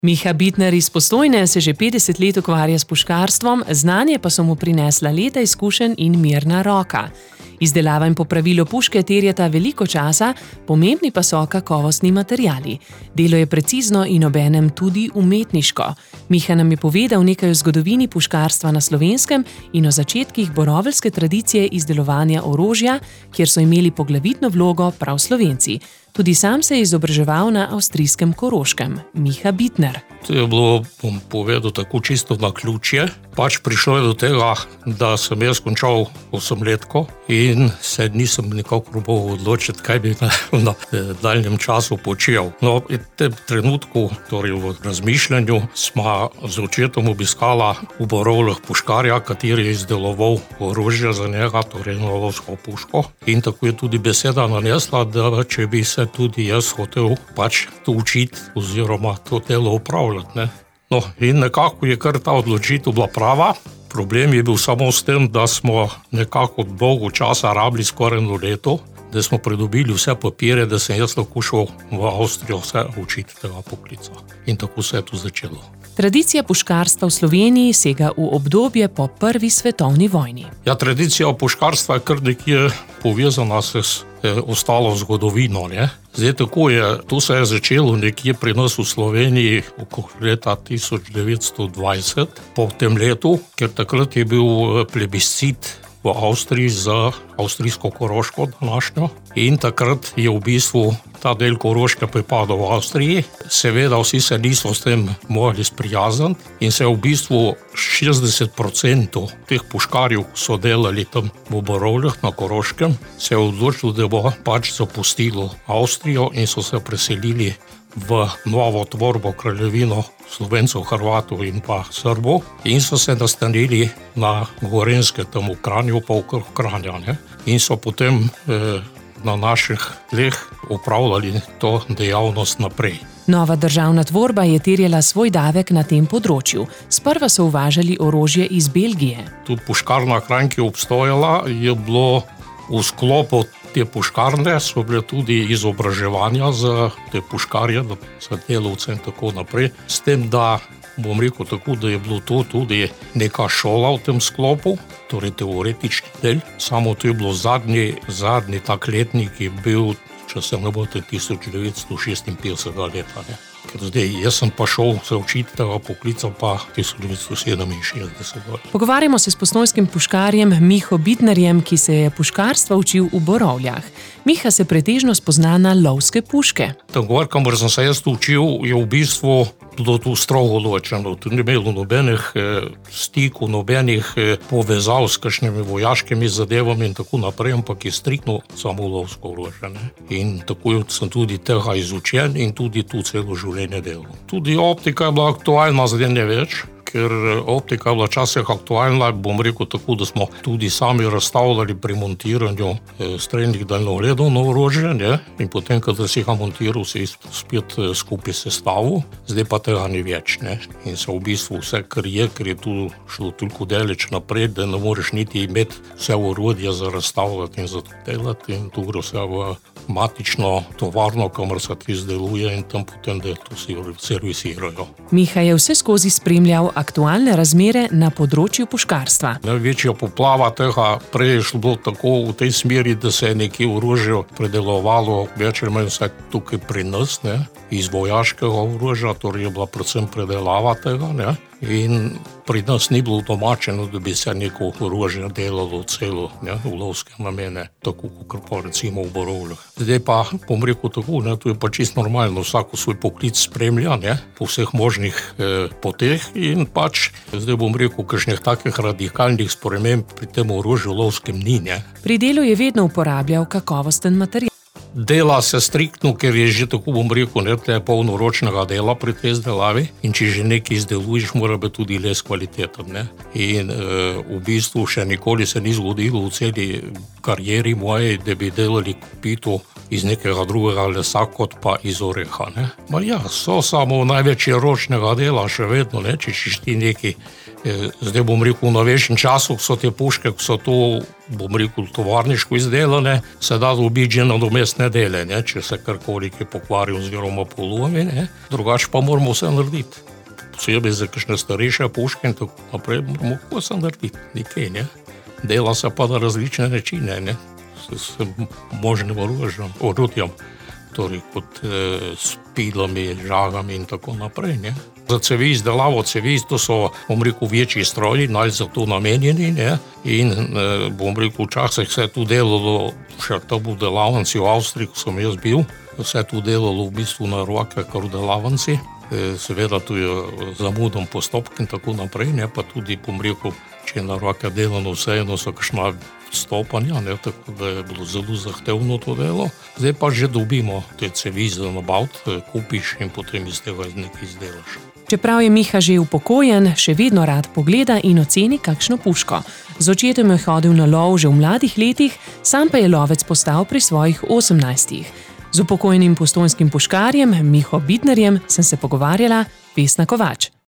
Miha Bitner iz Postojne se že 50 let ukvarja s puškarstvom, znanje pa so mu prinesla leta izkušenj in mirna roka. Izdelava in popravilo puške terjata veliko časa, pomembni pa so kakovostni materiali. Delo je precizno in obenem tudi umetniško. Miha nam je povedal nekaj o zgodovini puškarstva na Slovenskem in o začetkih boroveljske tradicije izdelovanja orožja, kjer so imeli poglavitno vlogo prav Slovenci. Tudi sam se je izobraževal na avstrijskem Koroškem. Miha Bitner. To je bilo, bom povedal, tako čisto naključje. Prišlo je do tega, da sem jaz končal 8-letko in se nisem nikakor mogel odločiti, kaj bi na daljnem času počel. In v tem trenutku, torej v razmišljanju, smo z očetom obiskala v Borovljah puškarja, kateri je izdeloval orožje za njega, torej lovsko puško. In tako je tudi beseda nanesla, da če bi se tudi jaz hotel to učiti oziroma to delo upravljati. In nekako je kar ta odločitev bila prava. Problem je bil samo s tem, da smo nekako dolgo časa rabili, skoraj 1 leto, da smo pridobili vse papirje, da sem jaz lahko šel v Avstrijo vse učiti tega poklica. In tako se je to začelo. Tradicija puškarstva v Sloveniji sega v obdobje po Prvi svetovni vojni. Tradicija puškarstva je kar nekje povezana s ostalo zgodovino. Zdaj tako je, to se je začelo nekje pri nas v Sloveniji okoli leta 1920, po tem letu, ker takrat je bil plebiscit v Avstriji za avstrijsko Koroško današnjo in takrat je v bistvu ta del Koroške pripadal v Avstriji. Seveda vsi se niso s tem mogli sprijazniti in se je v bistvu 60% teh puškarjev, ki so delali tam v Borovljah na Koroškem, se je odločilo, da bo zapustilo Avstrijo in so se preselili v novo tvorbo kraljevino Slovencev, Hrvatov in pa Srbov in so se nastanili na Gorenjske, tam v Kranju, pa okrog Kranja. In so potem na naših tleh upravljali to dejavnost naprej. Nova državna tvorba je terjala svoj davek na tem področju. Sprva so uvažali orožje iz Belgije. Tudi puškarna Kranj, ki je obstojala, je bilo v sklopu te puškarne, so bile tudi izobraževanja za te puškarje, za delavce in tako naprej. S tem, da bom rekel tako, da je bilo to tudi neka šola v tem sklopu, torej teoretični del. Samo to je bilo zadnji tak letnik je bil, če se ne bote, 1956 leta. Ker zdaj, jaz sem pa šel se učiti tega poklica pa 1967. Pogovarjamo se s postojnskim puškarjem Miho Bitnerjem, ki se je puškarstva učil v Borovljah. Miha se pretežno spozna na lovske puške. Tam gor, kamor sem se jaz učil, je v bistvu bilo to strogo ločeno. Tu ni imelo nobenih stikov, nobenih povezav s kakšnimi vojaškimi zadevami in tako naprej, ampak je striktno samo lovsko orožje. In tako sem tudi tega izučen in tudi tu celo življenje delal. Tudi optika je bila aktualna, zdaj ne več, ker optika je bila včasih aktualna, bom rekel tako, da smo tudi sami razstavljali pri montiranju strelnih daljnogledov na orožje, in potem, kada si ga montiral, si spet skupaj sestavil, zdaj pa tega ni več. In se v bistvu vse, kar je tu šlo toliko daleč naprej, da ne moreš niti imeti vse orodje za razstavljati in za to delati, in tu gre vse v matično tovarno, kamor se ti izdeluje in tam potem, da to si servisirajo. Miha je vse skozi spremljal aktualne razmere na področju puškarstva. Največja poplava tega prej je šlo tako v tej smeri, da se je nekje orožje predelovalo več ali manj vse tukaj pri nas, iz vojaškega orožja, torej je bila predvsem predelava tega, in pri nas ni bilo domačeno, da bi se neko orožje delalo celo v lovske namene, tako kot pa recimo v Borovljah. Zdaj pa, bom rekel tako, to je pa čisto normalno, vsako svoj poklic spremlja, po vseh možnih poteh in zdaj bom rekel, kakšnih takih radikalnih sprememb pri tem orožju lovskem ni. Pri delu je vedno uporabljal kakovosten material. Dela se striktno, ker je že tako, bom rekel, to je polnoročnega dela pri tej izdelavi in če že nekaj izdeluješ, mora biti tudi les kvaliteten. In v bistvu še nikoli se ni zgodilo v celi karieri moje, da bi delali kopito iz nekega drugega lesa kot pa iz oreha. So samo največje ročnega dela še vedno, če ti nekaj. Zdaj bom rekel, v novejšem času so te puške, ko so to bom rekel, tovarniško izdelane, se da dobiti že nadomestne dele, ne, če se karkoli pokvari oziroma polomi, ne. Drugače pa moramo vse narediti. Posebej za kakšne starejše puške in tako naprej moramo vse narediti, nekaj, ne. Dela se pa na različne načine, ne, s možnim orodjem, torej kot s pilami, žagami in tako naprej, ne. Za cevi, izdelavo cevi, to so, bom rekel, večji stroji, naj za to namenjeni, ne, in bom rekel, včasih se je tu delalo, še to v delavnici v Avstriji, ko sem jaz bil, se je tu delalo v bistvu na roke, kar v delavnici, seveda tu je zamudom postopk in tako naprej, ne, pa tudi, bom rekel, če je na roke delano vseeno so kakšna stopanja, ne, tako da je bilo zelo zahtevno to delo. Zdaj pa že dobimo te cevi za nabaviti, kupiš in potem iz tega nekaj izdelaš. Čeprav je Miha že upokojen, še vedno rad pogleda in oceni kakšno puško. Z očetom je hodil na lov že v mladih letih, sam pa je lovec postal pri svojih 18. Z upokojenim postojnskim puškarjem Miho Bidnerjem sem se pogovarjala Vesna Kovač.